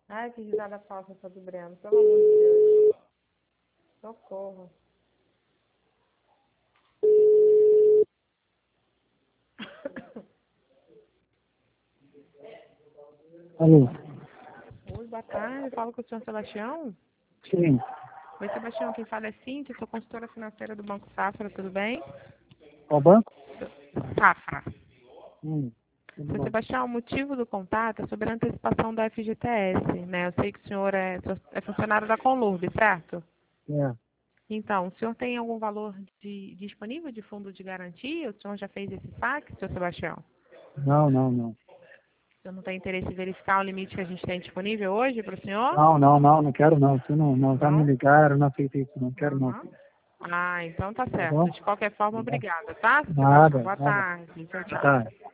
Ai, que risada falsa essa do Breno, pelo amor de Deus. Socorro. Alô? Oi, boa tarde. Falo com o senhor Sebastião. Sim. Oi, Sebastião. Quem fala é Cíntia, sou consultora financeira do Banco Safra, tudo bem? Qual banco? Safra. Tudo Seu bom. Sebastião, o motivo do contato é sobre a antecipação da FGTS, né? Eu sei que o senhor é funcionário da Conlurb, certo? É. Então, o senhor tem algum valor disponível de fundo de garantia? O senhor já fez esse saque, seu Sebastião? Não, não, não. O senhor não tem interesse em verificar o limite que a gente tem disponível hoje para o senhor? Não quero não. Você não vai me Não? ligar, eu não aceito isso, não quero não. Aham. Ah, então tá Tá certo. bom? De qualquer forma, obrigada, tá, seu Sebastião? Nada, Boa nada. tarde. Tchau, tchau. Tá.